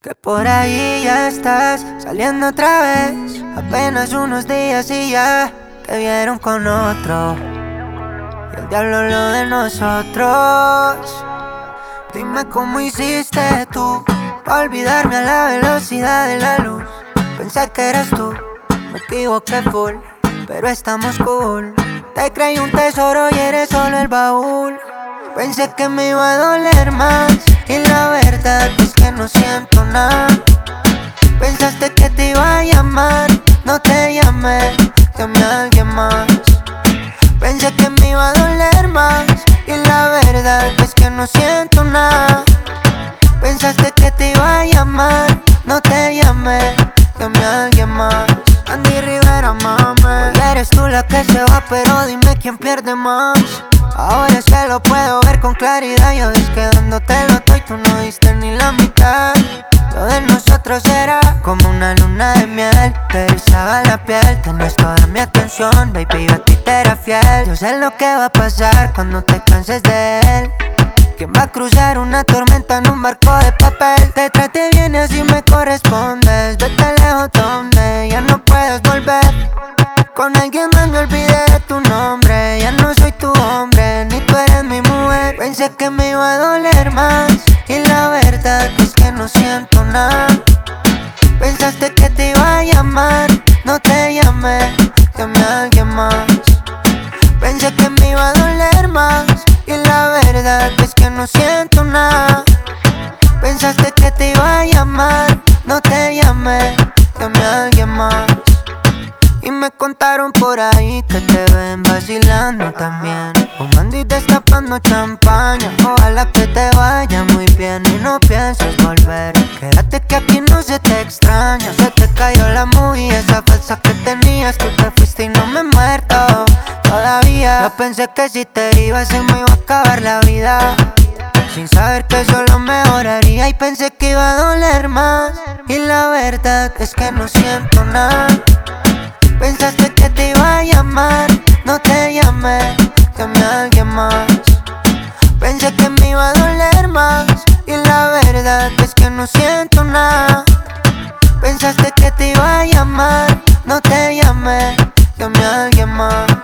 Que por ahí ya estás saliendo otra vez. Apenas unos días y ya te vieron con otro. Y el diablo lo de nosotros. Dime cómo hiciste tú pa' olvidarme a la velocidad de la luz. Pensé que eras tú, me equivoqué full, pero estamos cool. Te creí un tesoro y eres solo el baúl. Pensé que me iba a doler más y la verdad es que no siento nada. Pensaste que te iba a llamar, no te llamé, llamé a alguien más. Pensé que me iba a doler más y la verdad es que no siento nada. Pensaste que te iba a llamar, no te llamé, llamé a alguien más. Andy Rivera, mame. Hoy eres tú la que se va, pero dime quién pierde más. Ahora se lo puedo ver con claridad. Yo desquedándote y tú no diste ni la mitad. Lo de nosotros era como una luna de miel. Te erizaba la piel, tenías toda mi atención. Baby, yo a ti te era fiel. Yo sé lo que va a pasar cuando te canses de él. ¿Quién va a cruzar una tormenta en un barco de papel? Te traté bien y así me correspondes. Vete lejos donde ya no puedes volver. Con alguien más me olvidé de tu nombre. Ya no soy tu hombre, ni tú eres mi mujer. Pensé que me iba a doler más y la verdad es que no siento nada. Pensaste que te iba a llamar, no te llamé, llamé a alguien más. Pensé que me iba a doler más y la verdad es que no siento nada. Pensaste que te iba a llamar, no te llamé, llamé a alguien más. Y me contaron por ahí que te ven vacilando también, fumando y destapando champaña. Ojalá que te vaya muy bien y no pienses volver. Quédate que aquí no se te extraña. Se te cayó la movie, esa falsa que tenías. Tú te fuiste y no me he muerto todavía. Yo pensé que si te ibas se me iba a acabar la vida, sin saber que solo mejoraría. Y pensé que iba a doler más y la verdad es que no siento nada. Pensaste que te iba a llamar, no te llamé, llamé a alguien más. Pensé que me iba a doler más y la verdad es que no siento nada. Pensaste que te iba a llamar, no te llamé, llamé a alguien más.